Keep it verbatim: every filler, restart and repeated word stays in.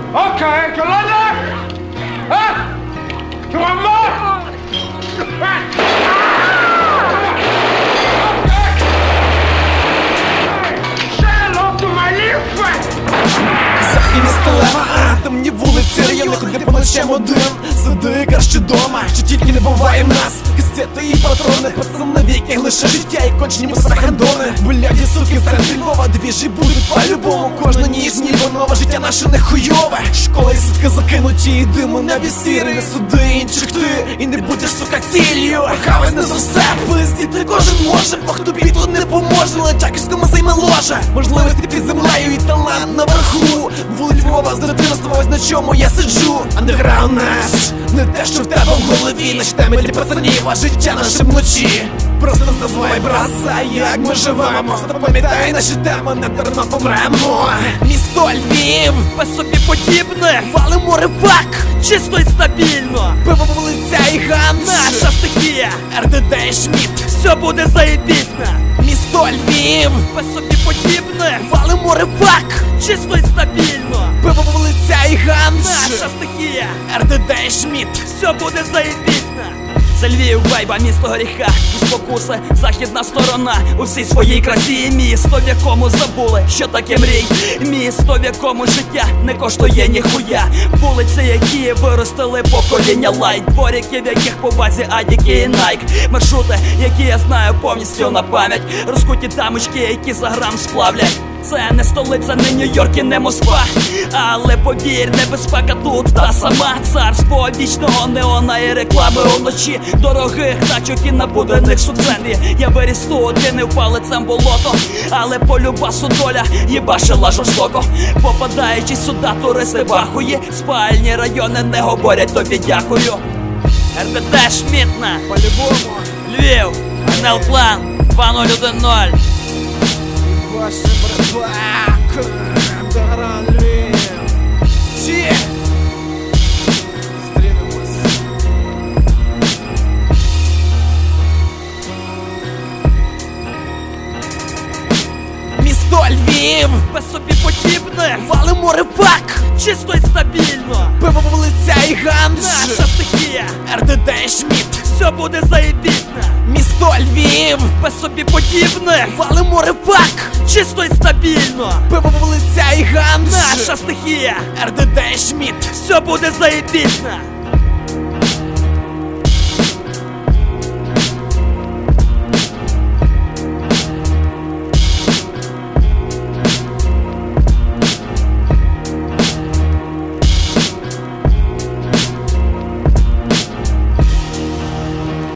Окей, to London? Huh? To one more? Say hello to my little friend! Західні столева, темні вулиці, райони, куди по ночам один. Сиди краще дома, чи тільки не буває в нас. Кастети і патрони, пацани, в яких лише життя і кончені мусахандони. Бляді, суки, в центрі Львова, двіжі будуть по-любому. Кожна ніч ніби нове, життя наше не хуйове. Школа і сітки закинуті, і диму на вісірі. Не суди інших ти, і не будеш, сука, ціллю. Хавець не за все, пиздіти кожен може, бо тобі тут не поможе. Лечаківському займе ложе, можливості під землею і талант наверху. Вулиць Львова з дитинства, ось на чому я сиджу. Андеграунд наш, не те, що в тебе в голові. Наші теми для пацанів, а життя наше вночі. Просто називай браса, як ми живемо. Просто пам'ятай наші теми, не дарма помремо. Місто Львів, без собі подібне, валимо рибак, чисто і стабільно. Пиво, вулиця і Ганс, наша стихія, ер де де і Шміт, все буде заєбісно. Місто Львів, без собі подібне, валимо рибак, чисто і стабільно. Пиво, вулиця і Ганс, наша стихія, ер де де і Шміт, все буде заєбісно. Це Львів, байба, місто гріха і спокуси, західна сторона у всій своїй красі. Місто, в якому забули, що таке мрій. Місто, в якому життя не коштує ніхуя. Вулиці, які виростили покоління лайт. Дворики, в яких по базі Адіки і Найк. Маршрути, які я знаю повністю на пам'ять. Розкуті дамочки, які за грам сплавлять. Це не столиця, не Нью-Йорк і не Москва. Але повір, небезпека тут та сама. Царство вічного неона і реклами уночі. Дорогих тачок і набудених субцентрі. Я виріс тут, де не впав лицем болото. Але по любасу доля їбашила жорстоко. Попадаючи сюди, туристи бахує. Спальні райони не говорять тобі дякую. ер де де Шмітна, по-любому, Львів, Енел Клан, два нуль один ноль. Ваша братва, Андеграунд Львів. Чи зустрінемось. Місто Львів, без собі подібне, валимо рибак, чисто і стабільно. пиво, вулиця і Ганс, Наша стихія, ер де де і Шміт, все буде заєбісно. місто Львів, Без собі подібне, валимо рибак, чисто і стабільно. пиво, вулиця і Ганс, Наша стихія, ер де де і Шміт, все буде заєбісно.